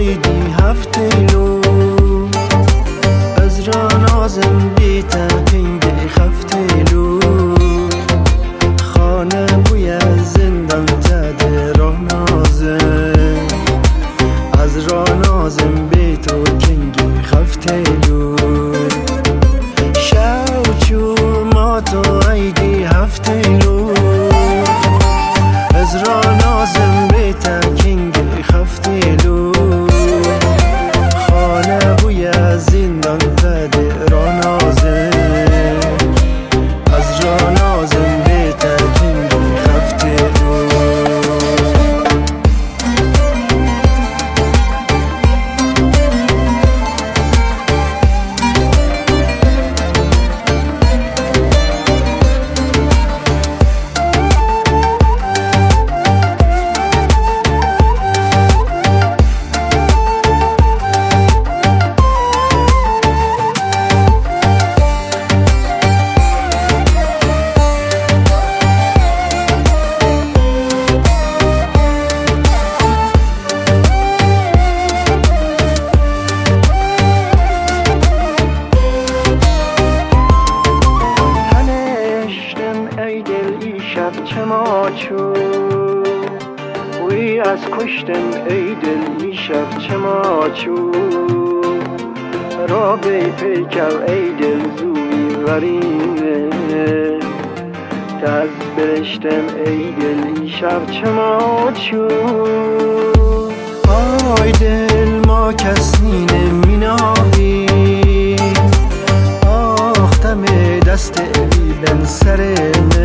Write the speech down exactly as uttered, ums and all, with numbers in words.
ایدی هفته لو از رانازم بیتا کنگی خفته لو خانه بوی از زندان تده رانازم از رانازم بیتو کنگی خفته لو شوچو ما تو ایدی هفته لو از رانازم بیتا کنگی خفته لو خانه بوی از زندان زده رانازم از رانازم بیتا کنگی خفته لو چه ما چو وی از کشتم ای دل ای شب چه ما چو را بی پیکر ای دل زوی ورینه دز برشتم ای دل ای شب چه ما چو آی دل ما کسی نمیناوی آختم دست بی بن سر